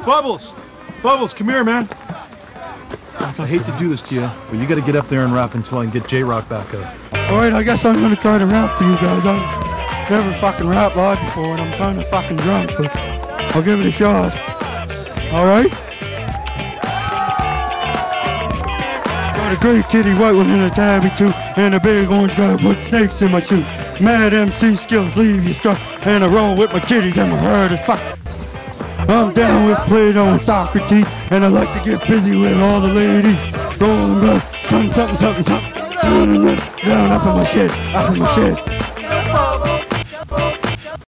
Bubbles! Bubbles, come here, man. I hate to do this to you, but you gotta get up there and rap until I can get J-Rock back up. Alright, I guess I'm gonna try to rap for you guys. I've never fucking rapped live before and I'm kinda fucking drunk, but I'll give it a shot. Alright? Got a great kitty white one and a tabby too, and a big orange guy put snakes in my shoe. Mad MC skills leave you struck, and I roll with my kitties and my hard as fuck. I'm down with Plato and Socrates, and I like to get busy with all the ladies. Going good, something, something, something, something. Down, off of my shit, off of my shit.